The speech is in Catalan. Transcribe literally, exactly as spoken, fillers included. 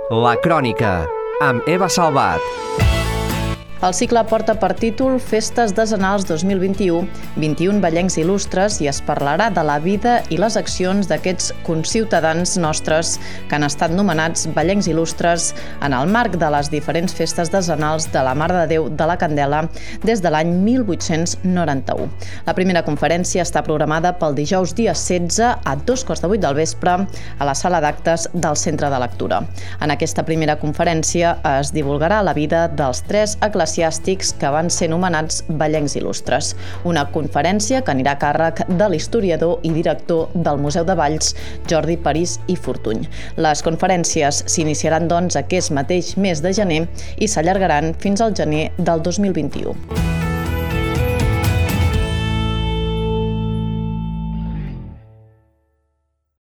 La Crònica, amb Eva Salvat. El cicle porta per títol Festes Decenals dos mil vint-i-u, vint-i-un ballencs il·lustres, i es parlarà de la vida i les accions d'aquests conciutadans nostres que han estat nomenats ballencs il·lustres en el marc de les diferents festes decenals de la Mare de Déu de la Candela des de l'any mil vuit-cents noranta-u. La primera conferència està programada pel dijous dia setze a dos quarts de vuit del vespre a la sala d'actes del Centre de Lectura. En aquesta primera conferència es divulgarà la vida dels tres eclesiàstics que van ser nomenats ballencs il·lustres. Una conferència que anirà a càrrec de l'historiador i director del Museu de Valls, Jordi París i Fortuny. Les conferències s'iniciaran, doncs, aquest mateix mes de gener i s'allargaran fins al gener del dos mil vint-i-u.